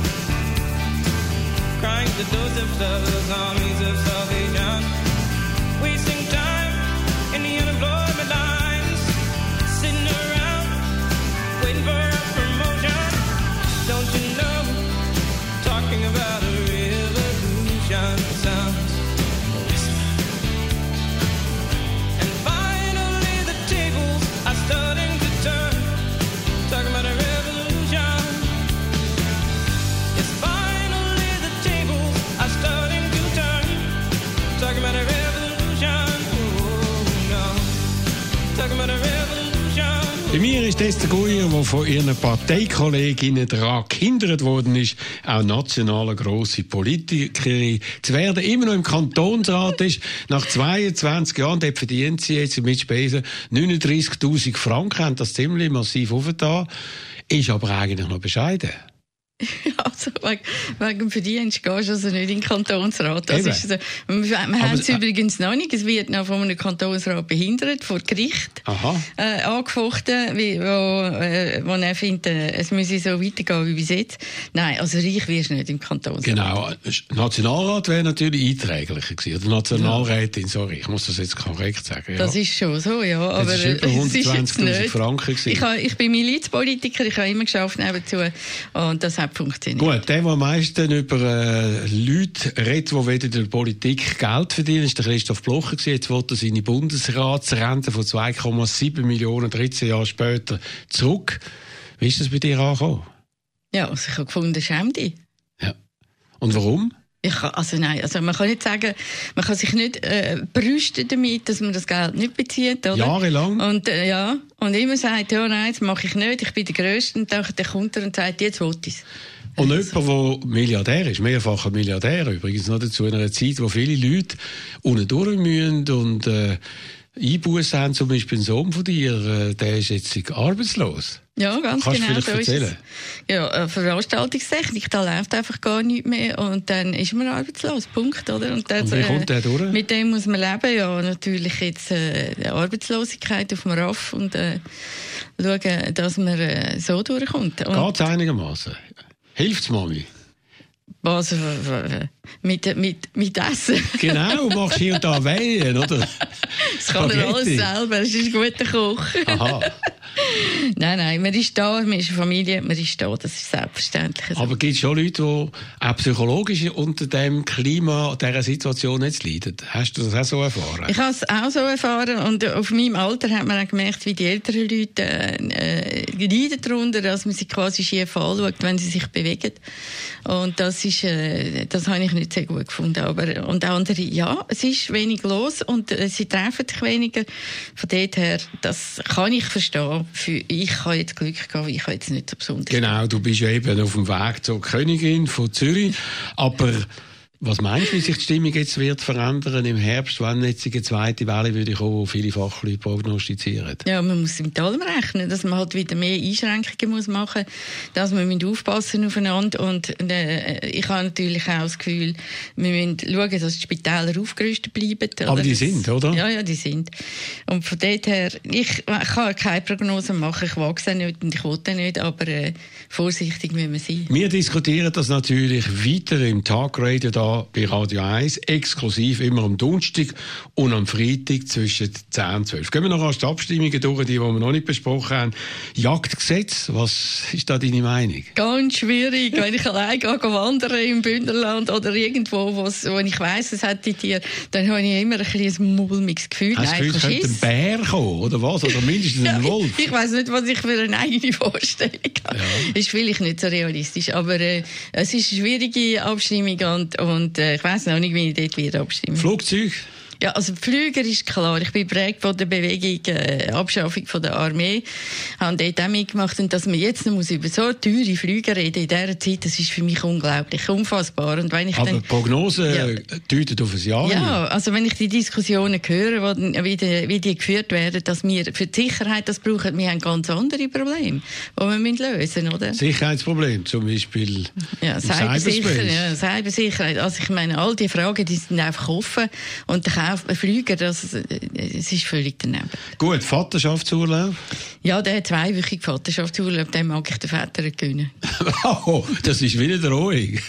crying at the doorsteps of those armies of salvation, wasting time in the unemployment lines, sitting around waiting for a promotion. Don't you know, talking about a revolution sounds like a whisper. Bei mir ist Esther Guyer, die von ihren Parteikolleginnen daran gehindert worden ist, auch nationale grosse Politikerin zu werden, immer noch im Kantonsrat ist. Nach zweiundzwanzig Jahren, dort verdient sie jetzt mit Spesen neununddreissigtausend Franken, haben das ziemlich massiv aufgetan, ist aber eigentlich noch bescheiden. Also, wegen, wegen dem Verdienst gehst du also nicht in den Kantonsrat. Das ist so. Wir, wir haben es übrigens noch nicht. Es wird noch von einem Kantonsrat behindert, vor Gericht äh, angefochten, wie, wo, äh, wo er findet, äh, es müsse so weitergehen wie bis jetzt. Nein, also reich wirst du nicht im Kantonsrat. Genau. Nationalrat wäre natürlich einträglicher gewesen. Oder Nationalrätin, sorry, ich muss das jetzt korrekt sagen. Ja. Das ist schon so, ja. Aber es ist über hundertzwanzigtausend Franken gewesen. Ich, ich bin Milizpolitiker, ich habe immer geschafft nebenzu. Und das hat funktioniert. Gut, der, der am meisten über äh, Leute redet, die weder in der Politik Geld verdienen, ist der Christoph Blocher gewesen. Jetzt will er seine Bundesratsrente von zwei Komma sieben Millionen dreizehn Jahre später zurück. Wie ist das bei dir angekommen? Ja, also ich habe gefunden, schäm dich. Ja. Und warum? Ich kann, also nein, also man kann nicht sagen, man kann sich nicht äh, brüsten damit, dass man das Geld nicht bezieht, oder? Jahrelang. Und äh, ja, und immer sagt, ja nein, das mache ich nicht, ich bin der Grösste, und dann kommt er und sagt, jetzt will ich es. Und also. Jemand, der Milliardär ist, mehrfacher Milliardär übrigens, noch dazu in einer Zeit, wo viele Leute unten durch müssen und äh, Einbußen haben, zum Beispiel ein Sohn von dir, äh, der ist jetzt arbeitslos. Ja, ganz Kannst genau. Kannst du vielleicht erzählen? Ja, Veranstaltungstechnik, da läuft einfach gar nichts mehr und dann ist man arbeitslos, Punkt, oder? Und, dann, und wie kommt der durch? Mit dem muss man leben, ja, natürlich jetzt äh, Arbeitslosigkeit auf dem Raff und äh, schauen, dass man äh, so durchkommt. Geht es einigermaßen? Hilft's Mami? Also, mit, mit, mit Essen. Genau, machst hier und da Wehen, oder? Das kann er alles selber, das ist ein guter Koch. Aha. Nein, nein, man ist da, man ist eine Familie, man ist da, das ist selbstverständlich. Aber gibt es schon Leute, die auch psychologisch unter dem Klima, dieser Situation jetzt leiden? Hast du das auch so erfahren? Ich habe es auch so erfahren und auf meinem Alter hat man auch gemerkt, wie die älteren Leute äh, leiden darunter, dass man sie quasi schief anschaut, wenn sie sich bewegen. Und das ist, äh, das habe ich nicht sehr gut gefunden. Aber, und andere, ja, es ist wenig los und äh, sie treffen sich weniger. Von dort her, das kann ich verstehen. Für, ich habe jetzt Glück gehabt, ich habe jetzt nicht so besonders. Genau, du bist ja eben auf dem Weg zur Königin von Zürich. Aber was meinst du, wie sich die Stimmung jetzt wird verändern im Herbst, wenn jetzt eine zweite Welle würde kommen, wo viele Fachleute prognostizieren? Ja, man muss mit allem rechnen, dass man halt wieder mehr Einschränkungen muss machen muss, dass wir müssen aufpassen aufeinander und äh, ich habe natürlich auch das Gefühl, wir müssen schauen, dass die Spitäler aufgerüstet bleiben. Aber oder? die sind, oder? Ja, ja, die sind. Und von dort her, ich, ich kann keine Prognose machen, ich wage es nicht und ich wollte nicht, aber äh, vorsichtig müssen wir sein. Wir diskutieren das natürlich weiter im Tagradio da bei Radio eins, exklusiv immer am Donnerstag und am Freitag zwischen zehn und zwölf. Gehen wir noch erst die Abstimmungen durch, die, die wir noch nicht besprochen haben. Jagdgesetz, was ist da deine Meinung? Ganz schwierig, wenn ich allein gehe wandern im Bündnerland oder irgendwo, wo ich weiss, es hat die Tiere, dann habe ich immer ein bisschen ein mulmiges Gefühl. Hast du das Gefühl, es könnte ein Bär kommen, oder was? Oder mindestens ein ja, Wolf? Ich, ich weiss nicht, was ich für eine eigene Vorstellung habe. Ja. Ist vielleicht nicht so realistisch, aber äh, es ist eine schwierige Abstimmung und, und äh, ich weiss noch nicht, wie ich dort wieder abstimmen. Flugzeug? Ja, also Flüger ist klar. Ich bin prägt von der Bewegung äh, Abschaffung von der Armee. Habe dort auch mitgemacht. Und dass man jetzt noch muss über so teure Flüge reden in dieser Zeit, das ist für mich unglaublich, unfassbar. Und wenn ich aber dann, die Prognose ja, deutet auf ein Jahr. Ja, also wenn ich die Diskussionen höre, wie die, wie die geführt werden, dass wir für die Sicherheit das brauchen, wir haben ganz andere Probleme, die wir lösen müssen, oder? Sicherheitsproblem, zum Beispiel ja, Cybersicherheit. Ja, Cybersicherheit. Also ich meine, all die Fragen, die sind einfach offen. Und der Flüger, das, das ist völlig daneben. Gut, Vaterschaftsurlaub? Ja, der zweiwöchige Vaterschaftsurlaub, den mag ich den Vätern gönnen. Oh, das ist wieder ruhig.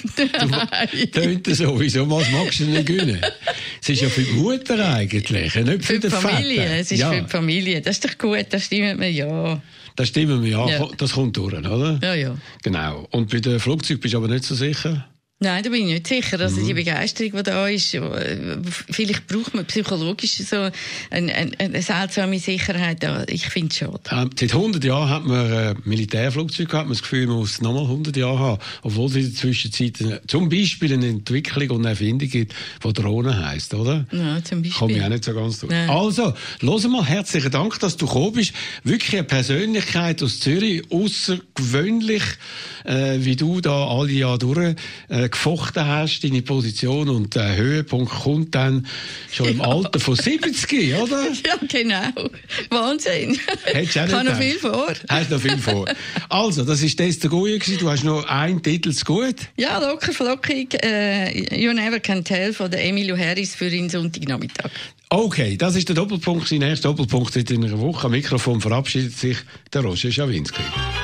Tönt so, wieso was magst du nicht gönnen? Es ist ja für die Mutter eigentlich, nicht für, für den die Familie. Vater. Es ist ja für die Familie. Das ist doch gut, das stimmt mir ja. Das stimmt mir ja, ja. Das kommt durch, oder? Ja, ja. Genau. Und bei dem Flugzeug bist du aber nicht so sicher? Nein, da bin ich nicht sicher. Also die Begeisterung, die da ist, vielleicht braucht man psychologisch so eine, eine, eine seltsame Sicherheit. Ich finde es schade. Ähm, seit hundert Jahren hat man äh, Militärflugzeuge gehabt. Man hat das Gefühl, man muss nochmal hundert Jahre haben. Obwohl es in der Zwischenzeit äh, zum Beispiel eine Entwicklung und eine Erfindung gibt, die Drohnen heisst, oder? Ja, zum Beispiel. Komme ich auch nicht so ganz durch. Nein. Also, hören mal, herzlichen Dank, dass du gekommen bist. Wirklich eine Persönlichkeit aus Zürich, außergewöhnlich, äh, wie du da alle Jahre durch äh, gefochten hast, deine Position, und der Höhepunkt kommt dann schon ja. im Alter von siebzig, oder? Ja, genau. Wahnsinn. Hättest du auch ich habe noch gedacht? viel vor. Hast noch viel vor. Also, das war Testa Goya. Du hast noch einen Titel zu gut. Ja, locker flockig. Äh, You Never Can Tell von der Emmylou Harris für den Sonntagnachmittag. Okay, das ist der Doppelpunkt, sein erster Doppelpunkt seit einer Woche. Am Mikrofon verabschiedet sich der Roger Schawinski.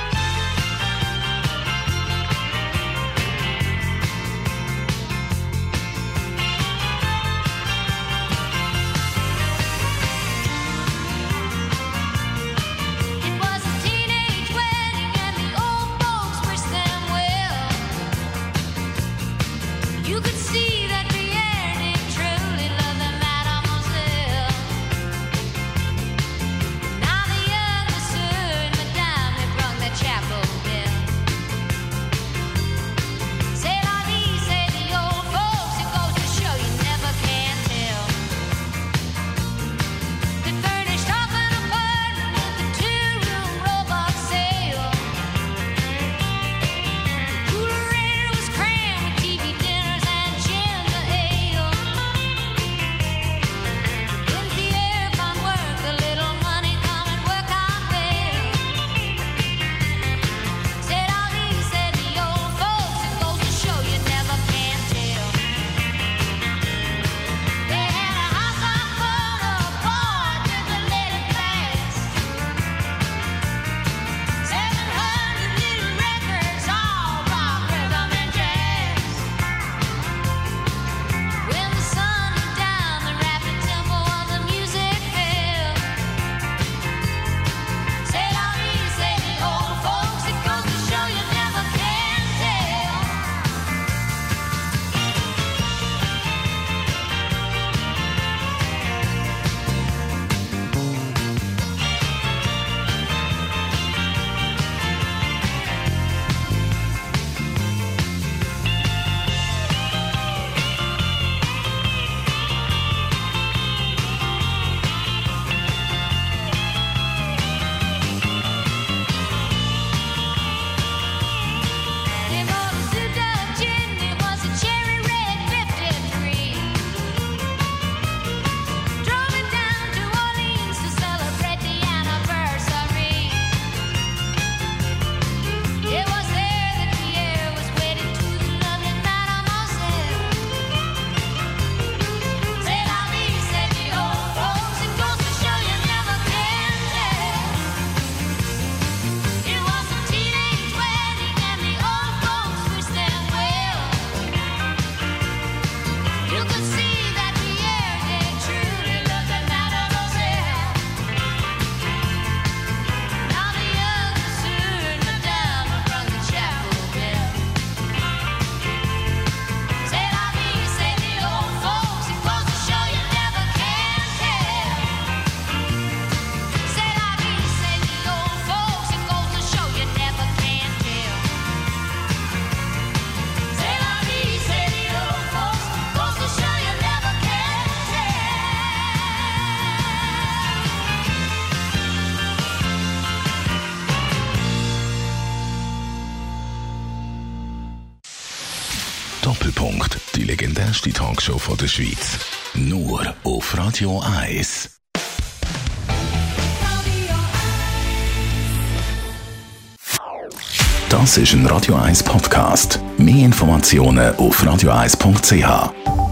Doppelpunkt, die legendärste Talkshow von der Schweiz. Nur auf Radio eins. Das ist ein Radio eins Podcast. Mehr Informationen auf radio eins punkt c h.